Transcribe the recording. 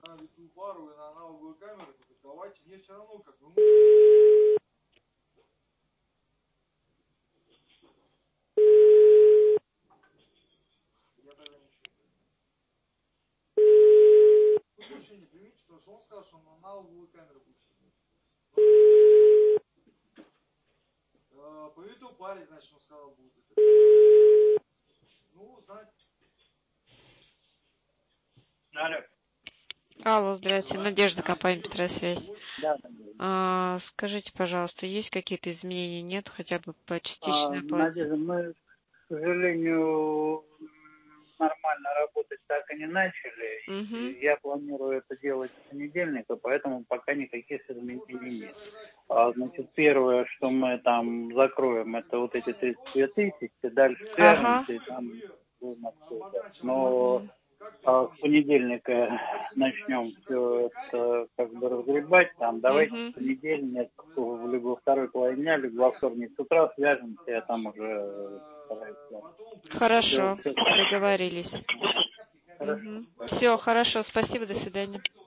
на витую пару и на аналоговую камеру, так давайте, мне все равно как бы... Я тогда ничего не понимаю. Вы больше не примите, потому что он сказал, что он на аналоговую камеру будет снимать. По витую паре, значит, он сказал, будет. Ну, знаете... Алло. Алло, здравствуйте. Надежда, компания Петросвязь. Да, Скажите, пожалуйста, есть какие-то изменения? Нет? Хотя бы по частичной оплате? Надежда, мы, к сожалению, нормально работать так и не начали. Угу. Я планирую это делать с понедельника, поэтому пока никаких изменений нет. Значит, первое, что мы там закроем, это вот эти 32 тысячи, дальше Ага. свяжемся и там будем обсуждать. Но с понедельника начнем все это как бы разгребать. Там давайте в понедельник, либо второй половине дня, либо во вторник с утра свяжемся, я там уже постараюсь. Хорошо, договорились. Хорошо. Все, хорошо, спасибо, до свидания.